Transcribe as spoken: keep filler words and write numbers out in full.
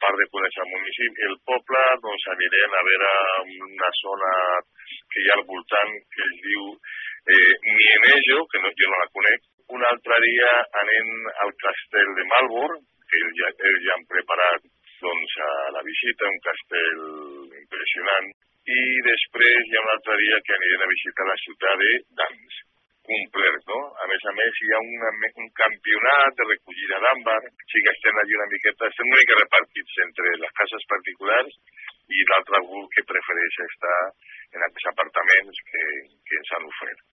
part de conèixer el municipi, el poble, doncs anirem a veure una zona que hi ha al voltant que es diu eh, Nienejo, que no, jo no la conec. Un altre dia anem al castell de Malborn, que ells ja, ells ja han preparat doncs, a la visita, un castell impressionant. I després hi ha un altre dia que anirem a visitar la ciutat de Dansk, complet, no? A més a més, hi ha una, un campionat de recollida d'àmbar, sí que estem allà una miqueta, estem una mica repartits entre les cases particulars i l'altre grup que prefereix estar en aquests apartaments que, que ens han ofert.